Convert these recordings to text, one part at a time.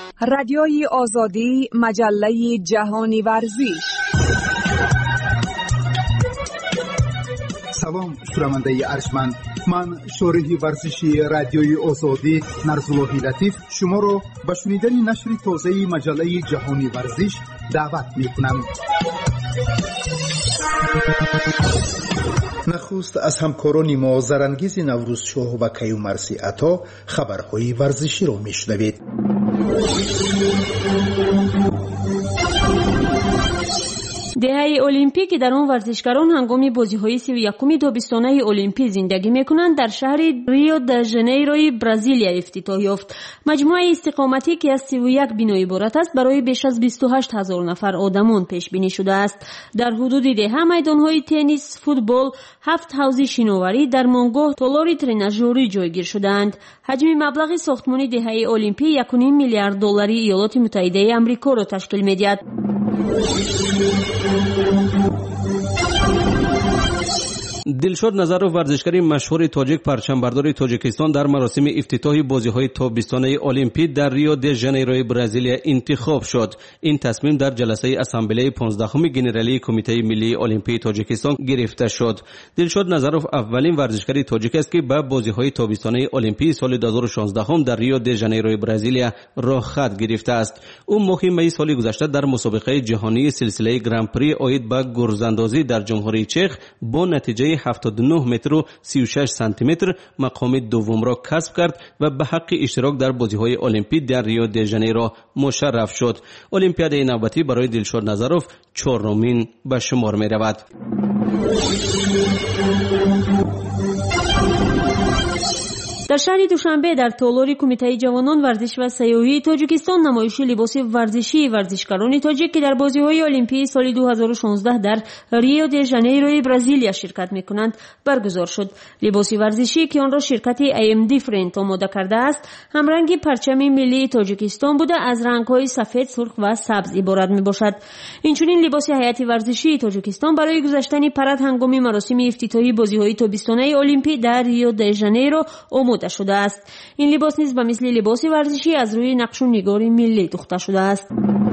رادیوی آزادی، مجله جهانی ورزش. سلام شنونده ارجمند، من شارح ورزشی رادیوی آزادی نرزالله لطیف شما را به شنیدن نشر تازه مجله جهانی ورزش دعوت می‌کنم. نخست از همکاران ما زرانگیز نوروز شاه و کیومرثی عطا خبرهای ورزشی را میشنوید. دهه المپیک در آن ورزشکاران هنگام بازی‌های 31 تابستانه المپی زندگی می‌کنند در شهر ریو د ژانیروی برزیلیا افتتاح یافت. مجموعه استقامتی که از 31 بنا عبارت است برای بیش از 28000 نفر آدمان پیش بینی شده است. در حدود ده میدان‌های تنیس، فوتبال، 7 حوض شناوری، درمانگاه، تالار ترناژوری جایگیر شدند. حجم مبلغ ساختمان دهه المپی 1.5 میلیارد دلاری ایالات متحده آمریکا را تشکیل می‌دهد. دلشاد نظرов ورزشکار مشهور تاجیک پرچمبردار تاجیکستان در مراسم افتتاح بازی‌های تابستانه المپی در ریو د ژانیرو برزیلیا انتخاب شد. این تصمیم در جلسه اسامبله 15 گنرالی کمیته ملی المپی تاجیکستان گرفته شد. دلشاد نظرов اولین ورزشکار تاجیک است که به بازی‌های تابستانه المپی سال 2016 در ریو د ژانیرو برزیلیا راه خط گرفته است. او ماه می سال گذشته در مسابقه جهانی سلسله گرند پری عاید به گرزاندازی در جمهوری چک با نتیجه 79 متر و 36 سانتی متر مقام دوم را کسب کرد و به حق اشتراک در بازی‌های المپی در ریو د ژانیرو مشرف شد. المپیاد نوبتی برای دلشاد نظرов چهارمین به شمار می‌رود. در شهر دوشنبه در تالار کمیته جوانان ورزش و سیاحی تاجیکستان نمایش لباس ورزشی ورزشکاران تاجیک که در بازی‌های المپی سال 2016 در ریو د ژانیرو برزیلیا شرکت می‌کنند برگزار شد. لباس ورزشی که آن را شرکت AMD فرنت آماده کرده است، همرنگ پرچم ملی تاجیکستان بوده از رنگ‌های سفید، سرخ و سبز عبارت می‌باشد. اینچنین لباس هیئت ورزشی تاجیکستان برای گذاشتن پرد هنگام مراسم افتتاحی بازی‌های تابستانه المپی در ریو د ژانیرو شده است. این لباس نیز به مثل لباس ورزشی از روی نقش و نگار ملی دوخته شده است.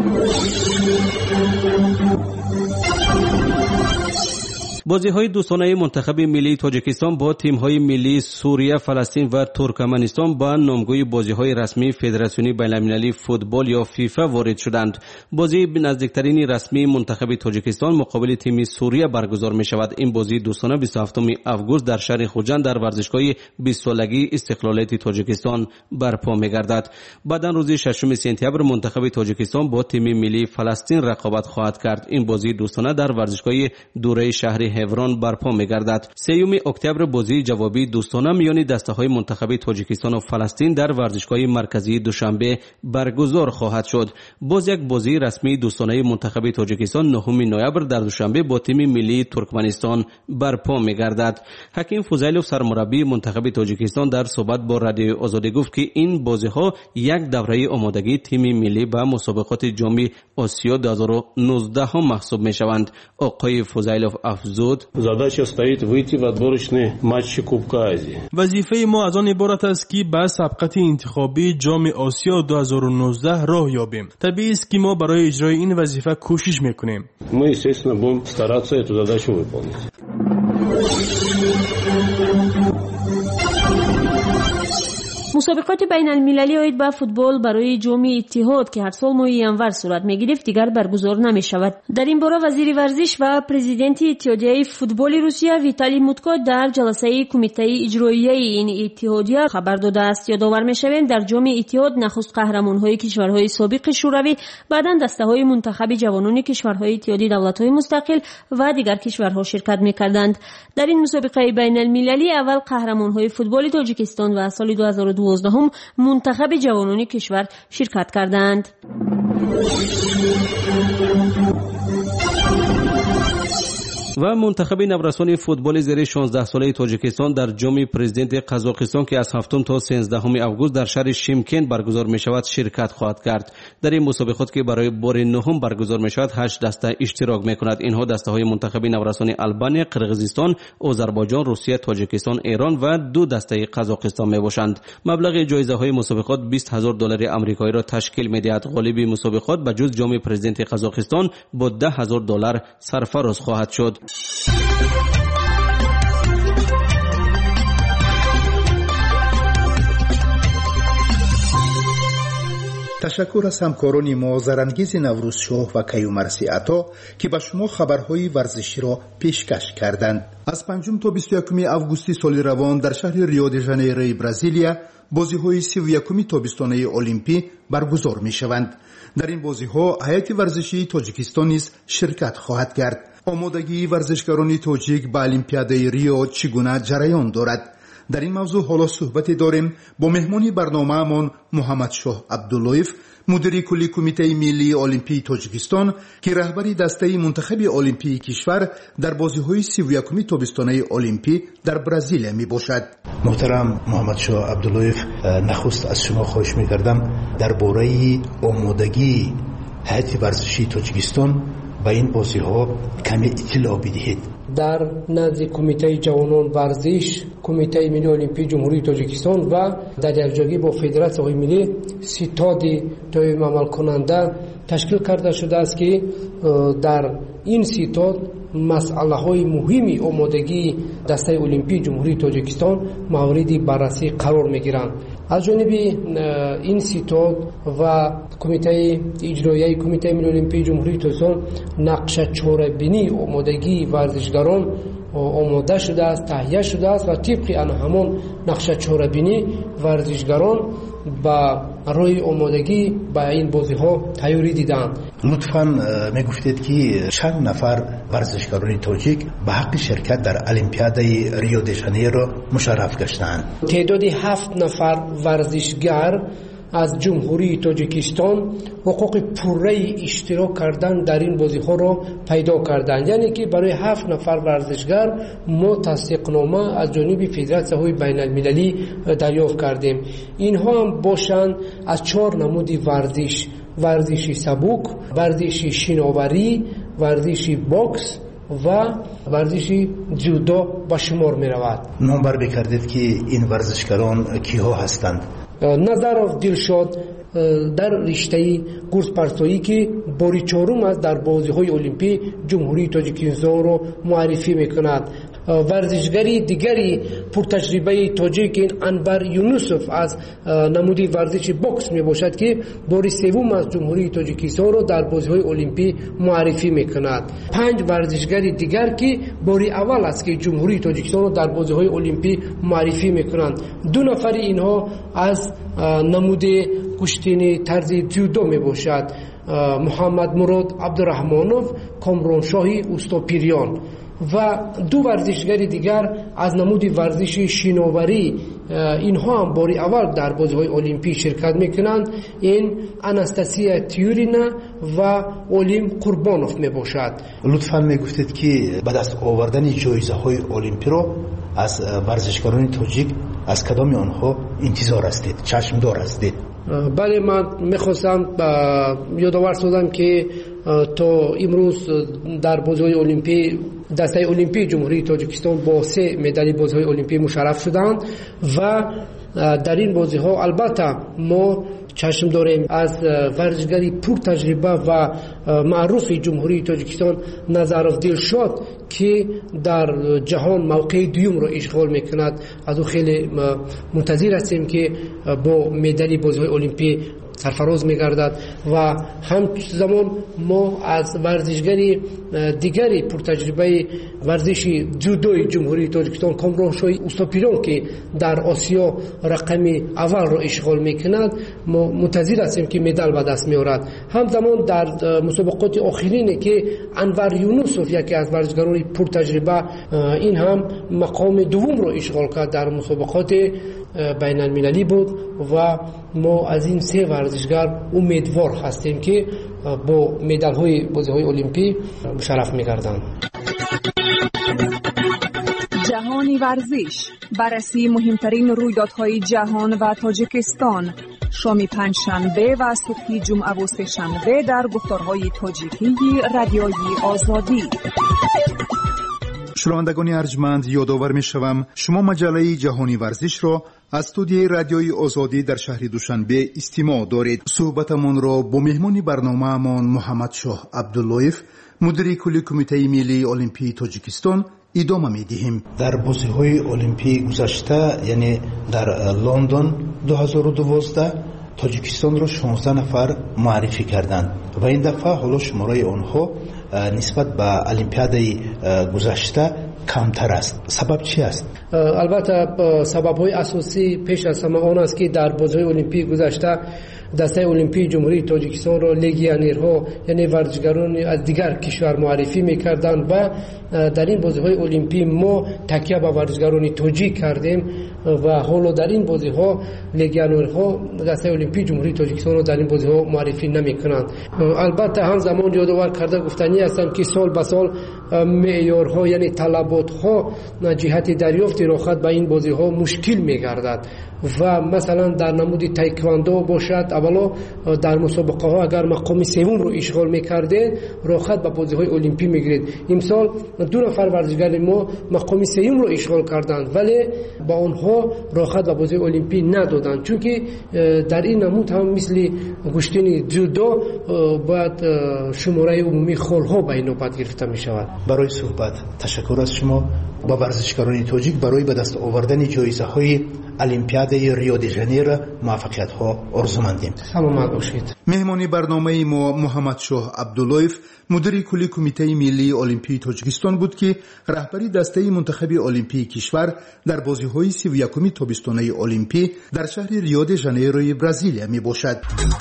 بازی‌های دوستانه منتخب ملی تاجیکستان با تیم‌های ملی سوریه، فلسطین و ترکمنستان با نامگوی بازی‌های رسمی فدراسیون بین‌المللی فوتبال یا فیفا وارد شدند. بازی نزدیکترین رسمی منتخب تاجیکستان مقابل تیم سوریه برگزار می‌شود. این بازی دوستانه 27 آگوست در شهر خوجند در ورزشگاه 20 سالگی استقلالیت تاجیکستان برپا می‌گردد. بعداً روز 6 سپتامبر منتخب تاجیکستان با تیم ملی فلسطین رقابت خواهد کرد. این بازی دوستانه در ورزشگاه دوره شهر هفران برپا می‌گردد. 3 اکتبر بازی جوابی دوستانه میان دسته‌های منتخب تاجیکستان و فلسطین در ورزشگاه مرکزی دوشنبه برگزار خواهد شد. باز یک بازی رسمی دوستانه منتخب تاجیکستان 9 نوامبر در دوشنبه با تیم ملی ترکمنستان برپا می‌گردد. حکیم فوزیلوف سرمربی منتخب تاجیکستان در صحبت با رادیو آزادی گفت که این بازی‌ها یک دوره آمادگی تیم ملی به مسابقات جام آسیا 2019 محسوب می‌شوند. آقای فوزیلوف افزود: задача стоит выйти в отборочные матчи Кубка Азии. وظیفه ما از آن عبارت است که به سبقت انتخابی جام آسیا 2019 راه یابیم. طبیعی است که ما برای اجرای این وظیفه کوشش میکنیم. Мы, естественно, будем стараться эту задачу выполнить. مسابقات بین المللی عاید به فوتبال برای جام اتحاد که هر سال ماه ینور صورت می‌گیرد دیگر برگزار نمی‌شود. در این باره وزیر ورزش و پرزیدنت اتحادیه فوتبال روسیه ویتالی موتکو در جلسه کمیته اجرایی این اتحادیه خبر داده است. یادآور می‌شویم در جام اتحاد نخست قهرمان‌های کشورهای سابق شوروی، بعداً دسته‌های منتخب جوانان کشورهای اتحادیه دولت‌های مستقل و دیگر کشورها شرکت می‌کردند. در این مسابقه بین المللی اول قهرمان‌های فوتبال تاجیکستان و سال 2012 منتخب جوانان کشور شرکت کردند. و منتخب نورسان فوتبال زیر 16 ساله تاجیکستان در جام پرزیدنت قزاقستان که از 7 تا 13 اوگوست در شهر شیمکن برگزار می شود شرکت خواهد کرد. در این مسابقات که برای بار نهم برگزار می شود 8 دسته اشتراک می کند. اینها دسته های منتخب نورسان آلبانیا، قرقیزستان، آذربایجان، روسیه، تاجیکستان، ایران و 2 دسته قزاقستان می باشند. مبلغ جایزه های مسابقات $20,000 آمریکایی را تشکیل می دهد. غالب مسابقات به جز جام پرزیدنت قزاقستان با $10,000 سرفراز خواهد شد. تشکر از همکاران ما زرانگیز نوروزشاه و کیومرثی عطا که به شما خبرهای ورزشی را پیشکش کردند. از 5 تا 21 اوگوست سال روان در شهر ریو دی ژانیروی برزیلیا بازی‌های 31 تابستانه المپی برگزار می‌شوند. در این بازی‌ها هیئت ورزشی تاجیکستان نیز شرکت خواهد کرد. آمادگی ورزشکاران تاجیک به المپیادای ریو چگونه جریان دارد؟ در این موضوع حالا صحبت داریم با مهمانی برنامه‌مان محمد شاه عبداللهیف، مدیر کلی کمیته ملی المپی تاجیکستان که رهبری دسته منتخب المپی کشور در بازی‌های 31 تابستانه المپی در برزیل میباشد. محترم محمد شاه عبداللهیف، نخست از شما خواهش می‌کردم درباره آمادگی هیئت ورزشی تاجیکستان به این بازی‌ها کمی اطلاع بدهید. در نزد کمیته جوانان ورزش، کمیته ملی المپی جمهوری تاجیکستان و در یکجایی با فدراسیون ملی ستاد دائم عمل کننده تشکیل کرده شده است که در این ستاد مسئله‌های مهمی آمادگی دسته المپی جمهوری تاجیکستان مورد بررسی قرار می‌گیرند. از جانب این ستاد و کمیته اجرایی کمیته ملی المپی جمهوری تاجیکستان نقشه چاره‌بینی آمادگی ورزشکاران آماده شده است، تهیه شده است و طبق آن همان نقشه چاره‌بینی ورزشکاران با روی آمادگی با این بازی‌ها تیاری دیدند. لطفاً میگفتید که چند نفر ورزشکاران تاجیک به حق شرکت در المپیادای ریو دی ژانیرو مشرف گشتند؟ تعداد 7 نفر ورزشگر از جمهوری تاجیکستان حقوق پوره اشتراک کردن در این بازی‌ها را پیدا کردند. یعنی که برای 7 نفر ورزشگر ما تصدیقنامه از جانب فدراسیون بین المللی دریافت کردیم. اینها هم باشند از 4 نمود ورزش سبک، ورزش شناوری، ورزش باکس و ورزش جودو به شمار می رود. نام بر بکردید که این ورزشکاران کیها هستند؟ نظرов دلشاد در رشته گرز پرتایی که باری 4 است در بازی‌های المپی جمهوری تاجیکستان را معرفی می‌کند. ورزشگری دیگری پرتجربه تاجیک انور یونوسف از نمود ورزش باکس میباشد که باری 3 از جمهوری تاجیکستان را در بازی‌های المپی معرفی می‌کند. 5 ورزشگر دیگر که باری اول است که جمهوری تاجیکستان را در بازی‌های المپی معرفی می‌کنند. 2 نفر اینها از نمود کشتی طرز جودو میباشد. محمد مراد عبدالرحمانوف، کامران شاهی اوستاپیریان و 2 ورزشگر دیگر از نمود ورزش شناوری اینها هم باری اول در بازی‌های المپی شرکت میکنند. این اناستاسیا تیورینا و اولیم قربانوف میباشد. لطفاً میگفتید که بعد از آوردن جایزه‌های المپی را از ورزشکاران تاجیک از کدام آنها انتظار هستید، چشم دار هستید؟ بله، من میخواستم یادآور سازم که تا امروز در بازی‌های المپی دسته المپی جمهوری تاجیکستان با 3 مدال بازی‌های المپی مشرف شدند و در این بازی‌ها البته ما چشم داریم از ورزشگری پر تجربه و معروف جمهوری تاجیکستان نظرov دلشاد که در جهان موقع دوم را اشغال میکند. از او خیلی منتظر هستیم که با مدال بازی‌های المپی سرفراز می‌گردد و همزمان ما از ورزشگری دیگری پرتجربه ورزش جودوی جمهوری تاجیکستان کامران شاهی اوستاپیریان که در آسیا رقم اول را اشغال می‌کند ما منتظر هستیم که مدال به دست می‌آورد. همزمان در مسابقات آخرین که انور یونوسف یکی از ورزشگران پرتجربه این هم مقام دوم را اشغال کرد در مسابقات بین المللی بود و ما از این 3 ورزشگر امیدوار هستیم که با مدال‌های بازی‌های المپی مشرف می‌گردند. جهانی ورزش، بررسی مهمترین رویدادهای جهان و تاجیکستان، شام پنجشنبه و صبح جمعه و سه‌شنبه در گفتارهای تاجیکی رادیوی آزادی. شنوندگان ارجمند، یادآور می‌شوم شما مجله جهانی ورزش را از استودیوی رادیوی آزادی در شهر دوشنبه استماع دارید. صحبتمان را با مهمان برنامه‌مان محمد شاه عبداللهیف، مدیر کلی کمیته ملی المپی تاجیکستان ادامه می‌دهیم. در بازی‌های المپی گذشته، یعنی در لندن 2012 تاجیکستان را 16 نفر معرفی کردند و این دفعه حالا شماره آنها نسبت به المپیادی گذشته کمتر است. سبب چی است؟ البته سبب‌های اساسی پیش از همه آن است که در بازی‌های المپی گذشته دسته المپی جمهوری تاجیکستان را لگیونرها یعنی ورزشکاران از دیگر کشور معرفی می‌کردند و در این بازی‌های المپی ما تکیه به ورزشکاران تاجیک کردیم و حالا در این بازی‌ها لگیونرها دسته المپی جمهوری تاجیکستان را در این بازی‌ها معرفی نمی‌کنند. البته همزمان یادآور کرده گفتنی هستند که سال به سال معیارها یعنی طلبات‌ها جهت دریافت رخصت به این بازی‌ها مشکل می‌گردد و مثلا در نمود تایکواندو باشد، اولا در مسابقه ها اگر مقام سوم رو اشغال می‌کردید رخصت به بازی‌های المپی می‌گیرید. امسال 2 نفر ورزشکار ما مقام سوم رو اشغال کردند ولی با آنها رخصت به بازی المپی ندادند، چون که در این نمود هم مثل گشتن جودو باید شماره عمومی خال‌ها به این نوبت گرفته می‌شود. برای صحبت تشکر از شما. با ورزشکاران تاجیک برای به دست آوردن جایزه‌های المپیادی ریو دی ژانیرو موفقیت‌ها آرزومندیم. سلامت باشید. مهمانی برنامه ما محمد شاه عبداللهیف، مدیر کلی کمیته ملی المپی تاجیکستان بود که رهبری دسته منتخب المپی کشور در بازی‌های 31 تابستانه المپی در شهر ریو دی ژانیرو برزیلیا میباشد.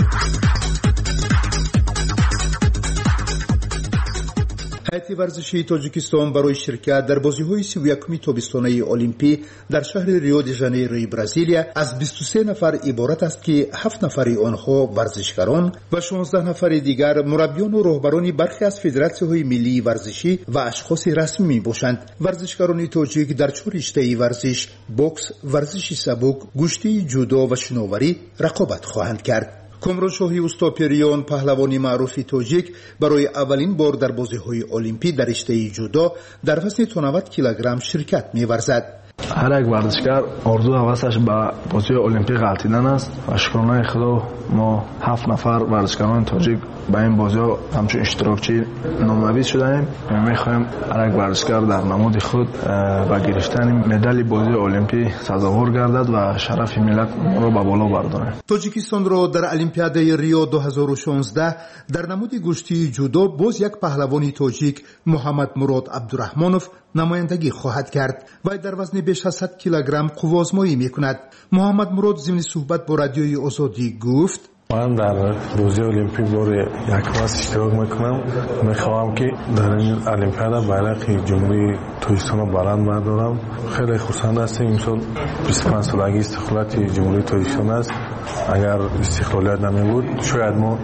هیئت ورزشی تاجیکستان برای شرکت در بازی‌های 31 تابستانه المپی در شهر ریو دی ژانیرو برزیلیا از 23 نفر عبارت است که 7 نفر آنها ورزشکاران و 16 نفر دیگر مربیان و راهبران برخی از فدراسی‌های ملی ورزشی و اشخاص رسمی میباشند. ورزشکاران تاجیک در 4 رشته ورزش، بوکس، ورزش سبک، گشتی جودو و شناوری رقابت خواهند کرد. کامران شاهی استاپریان، پهلوان معروف تاجیک، برای اولین بار در بازی‌های المپی در رشته جودو در وزن 90 کیلوگرم شرکت می‌ورزد. هر یک ورزشکار آرزو و هوسش به بازی المپی غلطیدن است و شکرانه خدا ما 7 نفر ورزشکاران تاجیک به این بازی‌ها همچون اشتراکچی نامزد شدیم. می‌خوایم هر یک ورزشکار در نماد خود با گرفتن مدال بازی المپی سزاوار گردد و شرف ملت را به بالا بردارد. تاجیکستان را در المپیاد ریو 2016 در نماد گشتی جودو باز یک پهلوان تاجیک محمد مراد عبدالرحمانوف نمایندگی خواهد کرد و در وزن بیش از 100 کیلوگرم قوازمایی می‌کند. محمد مراد ضمن صحبت با رادیوی آزادی گفت: من در بازی المپی بار یک بار اشتراک میکنم. میخواهم که در این المپیاد بیرق جمهوری تاجیکستان را بلند بردارم. خیلی خوشحال هستیم. امسال 25 سالگی استقلالت جمهوری تاجیکستان است. اگر استقلالیت نمیبود شاید ما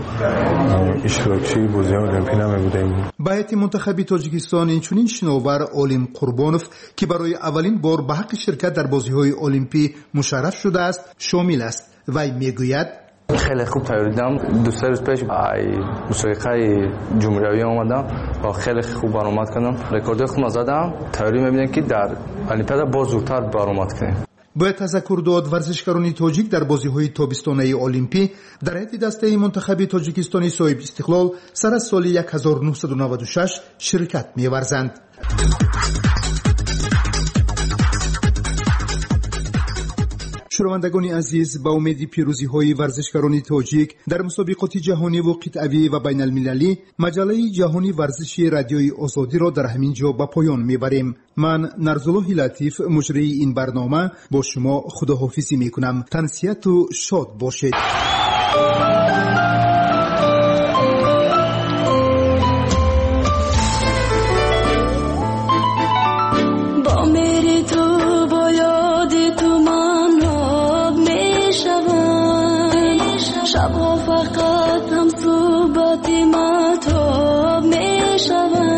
اشتراکچی بازی المپی نمیبودیم. به هیئت منتخب تاجیکستان اینچنین شناور عالم قربانوف که برای اولین بار به حق شرکت در بازی‌های المپی مشرف شده است شامل است. وی میگوید: خیلی خوب تیاری دیدم. 2 روز پیش مسابقه جمهوری آمدم و خیلی خوب برآمد کردم. رکورد خوب زدم. تیاری می‌بینم که در المپیاد باز زودتر برآمد کنیم. باید تذکر داد ورزشکاران تاجیک در بازی‌های تابستانه المپی در هیئت دسته منتخب تاجیکستانی صاحب استقلال سر از سال 1996 شرکت می‌ورزند. شنوندگان عزیز، با امید پیروزی‌های ورزشکاران تاجیک در مسابقات جهانی و قطعی و بین المللی، مجله جهانی ورزشی رادیوی آزادی را در همین جا به پایان می‌بریم. من نرزالله لطیف مجری این برنامه با شما خداحافظی می‌کنم. تنسیت و شاد باشید. شبها فقط هم صحبت مطاب می شود.